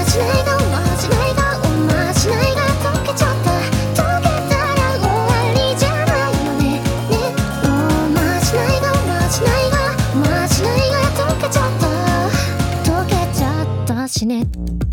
じないがおまじないがおまじないが溶けちゃった溶けたら終わりじゃないよねねおまじないがおまじないがおまじないが溶けちゃった溶けちゃったしね